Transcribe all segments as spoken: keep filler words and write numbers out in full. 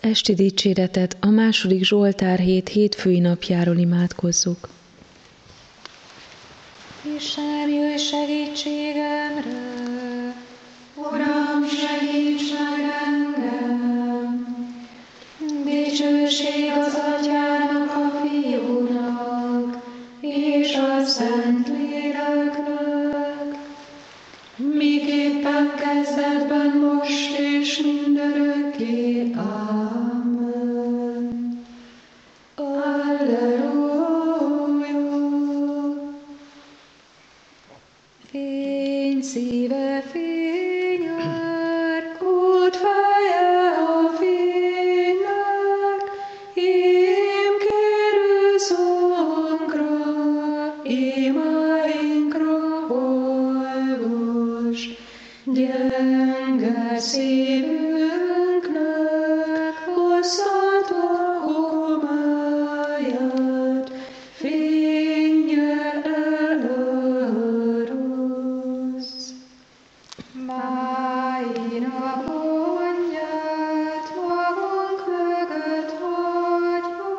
Esti dicséretet a második Zsoltár hét hétfői napjáról imádkozzuk. Istenem, jöjj segítségemre! Uram, segíts meg engem! Dicsőség az Atyának, a Fiúnak, és a Szentléleknek, miképpen kezdetben, most és mindörökké. Amen. Alleluja! Fény szíve fényer, útfeje a fénynek, ím kérő szavunkra, imáinkra hallgass, gyenge szívünknek hosszadva homályát, fénnyel elárassz. Máj naponyját magunk mögött hagyva,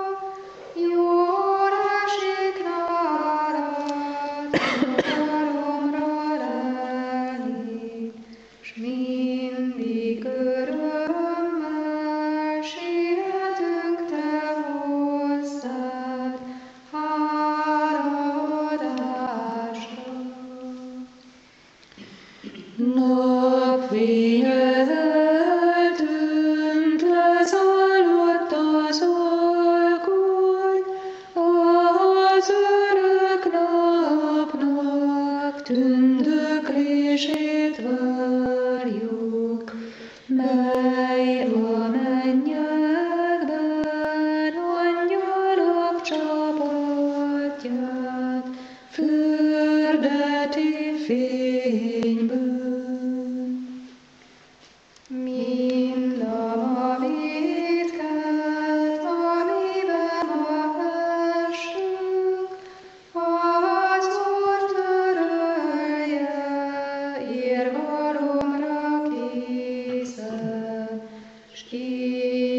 jól esik nálad nyugalomra lenni, s mindig örömmel sietünk te hozzád hálaadásra. Napfénye eltűnt, lezállott az alkony, az örök napnak tündöklését várjuk, mely a mennyekben angyalok csapatját fürdeti fényből. Mind a ma vétket, amiben ma essünk, az Úr törölje, irgalomra készen, s ki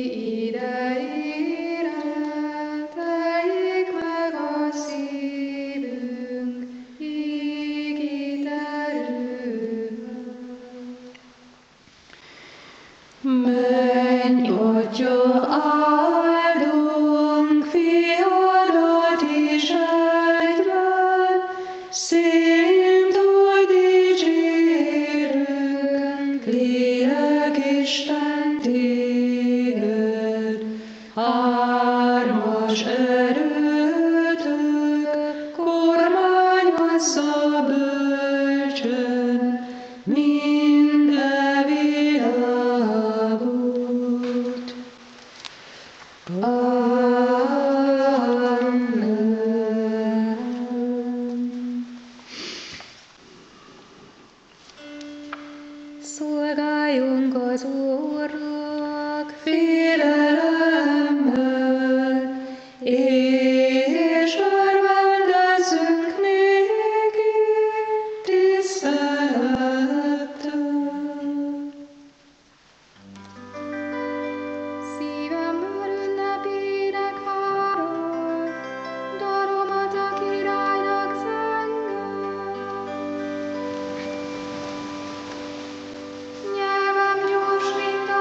idejére teljék meg a szívünk ígéterővel. Menj, Atya, áldunk fiadat is egyben, szintúgy dicsérünk, Lélekisten téged, hármas erőtök kormányozza bölcsen minden világot. Amen. Szolgáljunk az Úrnak félelemmel, és örvendezzünk néki tisztelettel. Szívemből ünnepének árad, daromat a királynak zenged. Nyelvem gyors, mint a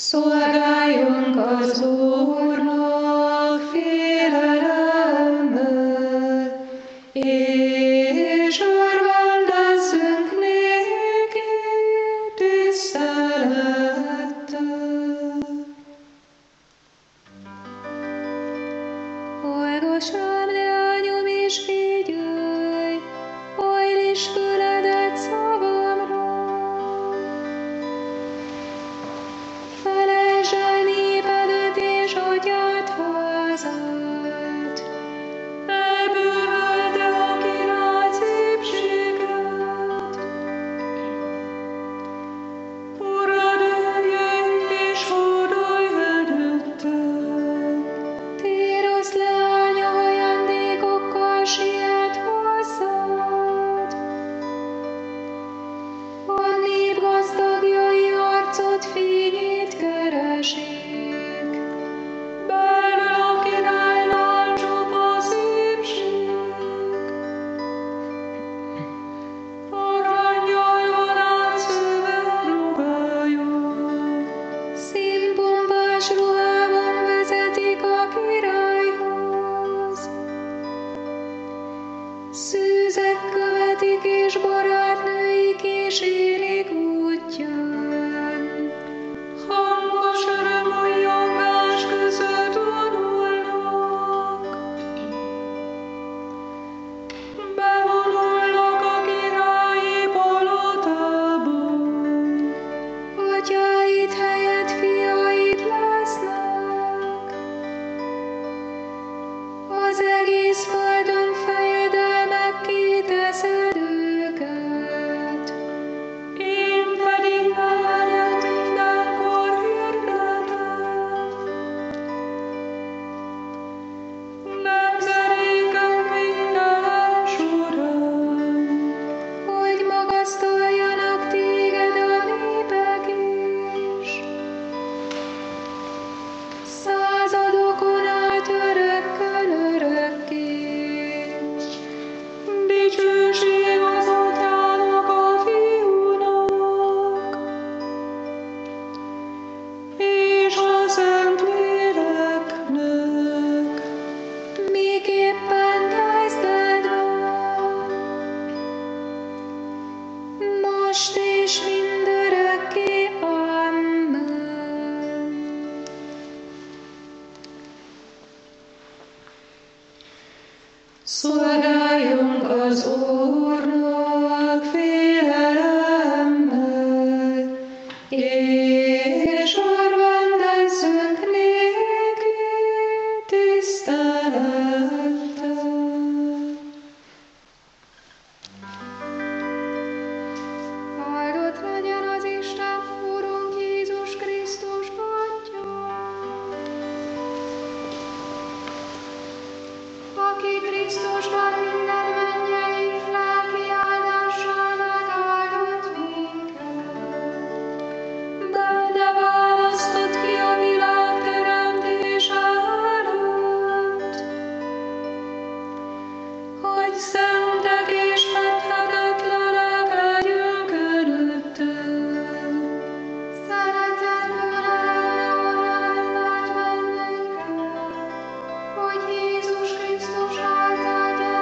Szolgáljunk az Úrnak félelemmel, és örvendezzünk néki tisztelettel. Hallgass rám, leányom, és figyelj, hajlíts füledet szavamra. Felejtsd el népedet és atyád házát, elbűvölte a király szépséget. Urad jöjjön és hódolj előtte, térosz leánya ajándékokkal siet hozzád. A nép gazdagjai arcod fényét keresik, belül a királynál csupa szépség. Arannyal van átszőve ruhája, színpompás ruhában vezetik a királyhoz. Szűzek követik és barátnői kísérik útján. Hangos örömújjongás között vonulnak. Bevonulnak a királyi palotába. Atyáid helyett fiaid lesznek. Az egész földön fejedelmekké teszed őket. Én pedig veled mindenkor hirdetem. Nemzedékek minden során, hogy magasztaljanak téged a népek is. Századokon át örökkön örökké. Dicsőség az Atyának, a Fiúnak, és a Szentléleknek, miképpen kezdetben, most és mindörökké. Amen. Szolgáljunk az Úrnak félelemmel, és örvendezzünk néki tisztelettel. Áldott legyen az Isten, Urunk Jézus Krisztus Atya, aki Krisztusban minden mennyei lelki áldással megáldott minket. Benne választott ki a világ teremtése előtt, hogy szentek és fethetetlenek legyünk előtte. Szeretetből elrendelt bennünket, hogy Jézus Krisztus által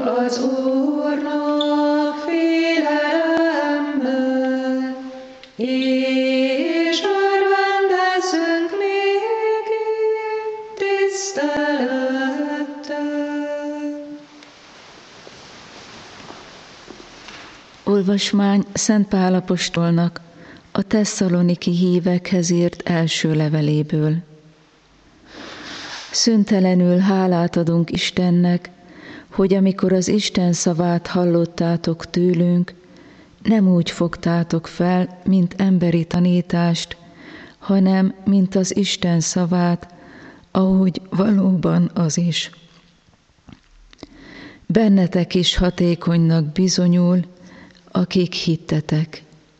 az Úrnak félelemmel, és örvendezzünk néki tisztelettel. Olvasmány Szent Pál apostolnak a tesszaloniki hívekhez írt első leveléből. Szüntelenül hálát adunk Istennek, hogy amikor az Isten szavát hallottátok tőlünk, nem úgy fogtátok fel, mint emberi tanítást, hanem mint az Isten szavát, ahogy valóban az is. Bennetek is hatékonynak bizonyul, akik hittetek.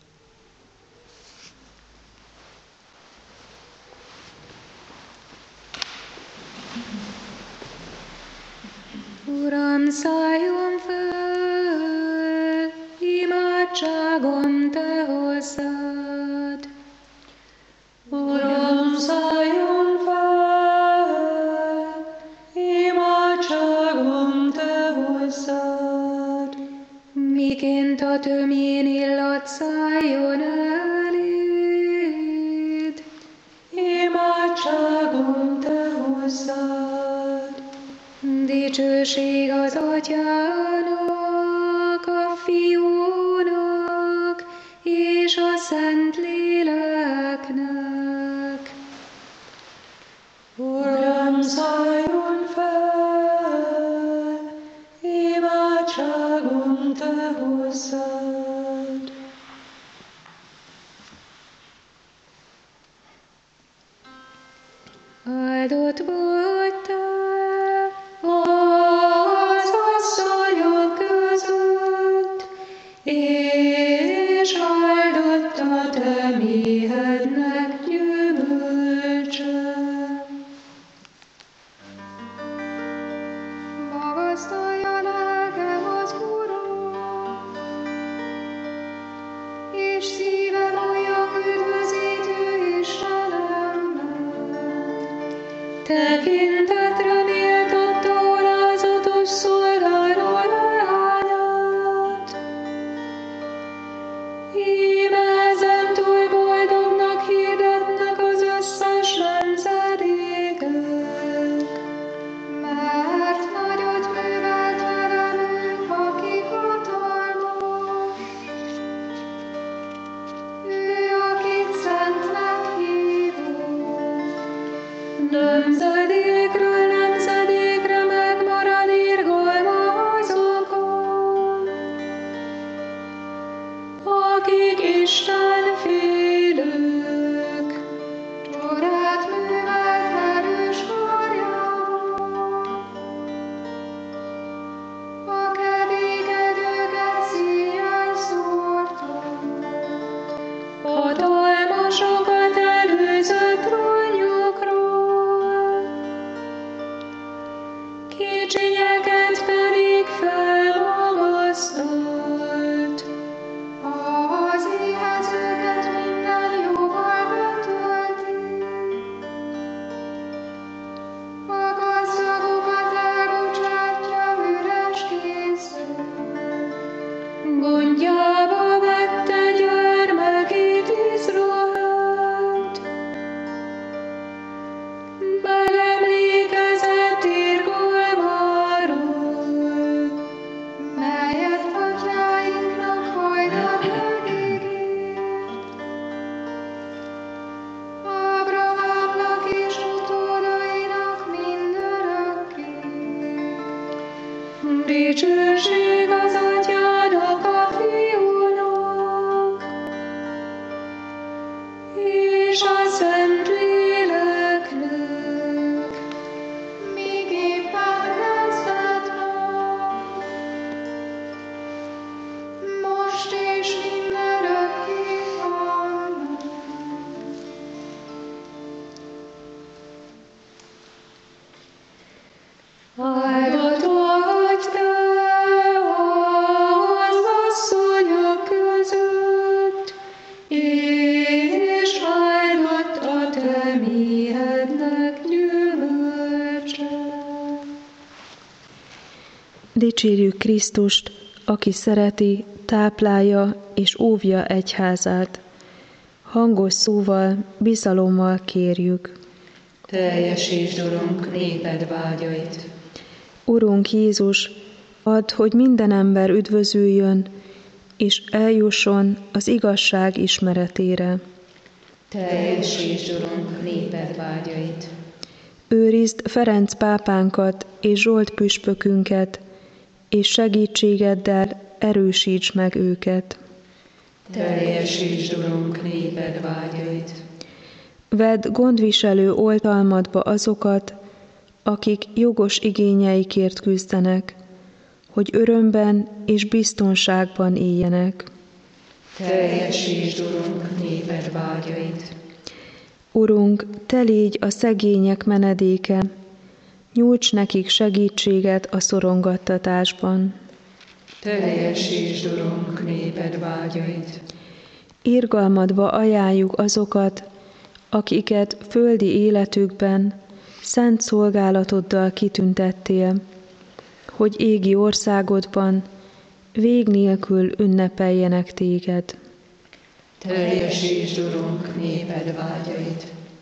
Uram, szálljon fel, imádságom te hozzád. Uram, szálljon fel, imádságom te hozzád. Miként a tömén illat szálljon eléd, imádságom te hozzád. Dicsőség az Atyának, a Fiúnak és a Szent Léleknek. Uram, szálljon fel, imádságom te hozzád. Áldott vagy te az asszonyok között, és áldott a te méhednek gyümölcse. Magasztalja lelkem az Urat, és szívem újjak üdvözítő Istenemben. Tekintetre méltatta alázatos szolgáló leányát. Íme ezentúl boldognak hirdetnek az összes nemzedékek, mert nagyot művelt velünk, aki hatalmas. Ő, akit szentnek hívunk, nemzedékről nemzedékre megmarad irgalma azokon, akik Isten félők, csodát művelt erős karjával. A kevékedőket szíjjel szórta, hatalmasokat előzött trónjukról, kicsinyeket pedig felmagasztalt. Az éhezőket minden jobb Dicsérjük Krisztust, aki szereti, táplálja és óvja egyházát. Hangos szóval, bizalommal kérjük. Teljesítsd, Urunk, néped vágyait. Urunk Jézus, add, hogy minden ember üdvözüljön, és eljusson az igazság ismeretére. Teljesítsd, Urunk, néped vágyait. Őrizd Ferenc pápánkat és Zsolt püspökünket, és segítségeddel erősíts meg őket. Teljesítsd, Urunk, néped vágyait. Vedd gondviselő oltalmadba azokat, akik jogos igényeikért küzdenek, hogy örömben és biztonságban éljenek. Teljesítsd, Urunk, néped vágyait. Urunk, Te légy a szegények menedéke, nyújts nekik segítséget a szorongattatásban. Teljesítsd, Urunk, néped vágyait. Irgalmadba ajánljuk azokat, akiket földi életükben szent szolgálatoddal kitüntettél, hogy égi országodban vég nélkül ünnepeljenek téged. Teljesítsd, Urunk, néped vágyait.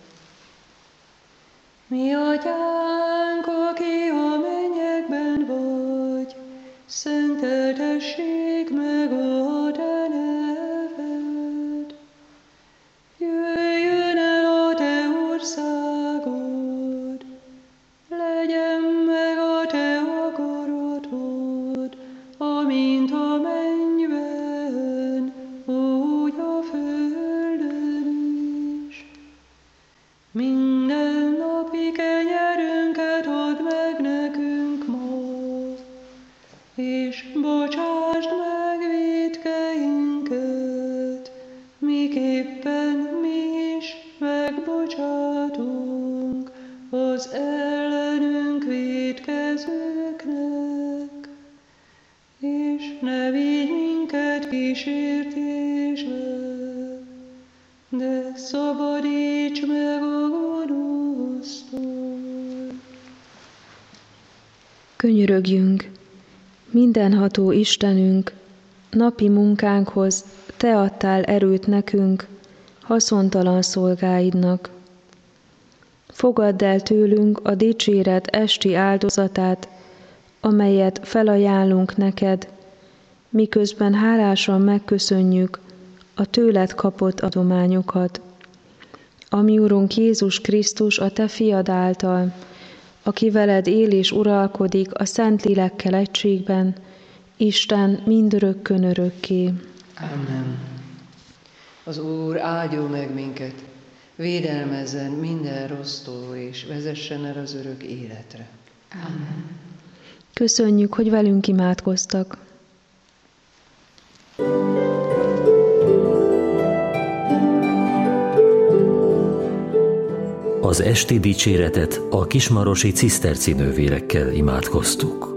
Mi atyánk, aki a mennyekben vagy, szenteltessék meg a te neved. Jöjjön el a te országod, legyen meg a te akaratod, amint a mennyben, úgy a földön is. Minden napi kenyerünket add meg nekünk ma, és bocsásd meg vétkeinket, miképpen mi is megbocsátunk az ellenünk vétkezőknek, és ne vigy minket kísértésbe, de szabadíts meg a gonosztól. Könyörögjünk, mindenható Istenünk, napi munkánkhoz Te adtál erőt nekünk, haszontalan szolgáidnak. Fogadd el tőlünk a dicséret esti áldozatát, amelyet felajánlunk neked, miközben hálásan megköszönjük a tőled kapott adományokat. Ami Urunk Jézus Krisztus a Te fiad által, aki veled él és uralkodik a Szentlélekkel egységben, Isten mindörökkön örökké. Amen. Az Úr áldjon meg minket, védelmezzen minden rossztól, és vezessen el az örök életre. Amen. Köszönjük, hogy velünk imádkoztak. Az esti dicséretet a kismarosi ciszterci nővérekkel imádkoztuk.